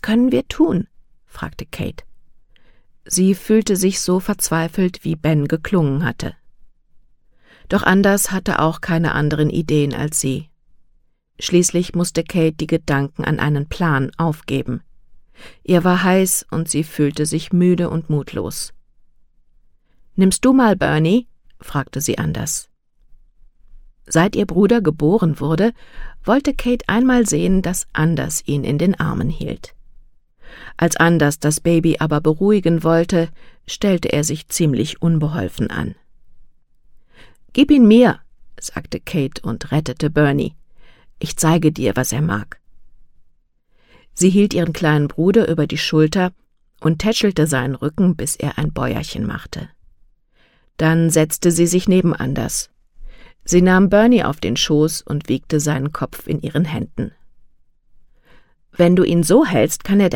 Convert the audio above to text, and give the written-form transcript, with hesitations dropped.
können wir tun?« fragte Kate. Sie fühlte sich so verzweifelt, wie Ben geklungen hatte. Doch Anders hatte auch keine anderen Ideen als sie. Schließlich musste Kate die Gedanken an einen Plan aufgeben. Ihr war heiß und sie fühlte sich müde und mutlos. »Nimmst du mal Bernie?« fragte sie Anders. Seit ihr Bruder geboren wurde, wollte Kate einmal sehen, dass Anders ihn in den Armen hielt. Als Anders das Baby aber beruhigen wollte, stellte er sich ziemlich unbeholfen an. »Gib ihn mir«, sagte Kate und rettete Bernie. »Ich zeige dir, was er mag.« Sie hielt ihren kleinen Bruder über die Schulter und tätschelte seinen Rücken, bis er ein Bäuerchen machte. Dann setzte sie sich neben Anders. Sie nahm Bernie auf den Schoß und wiegte seinen Kopf in ihren Händen. »Wenn du ihn so hältst, kann er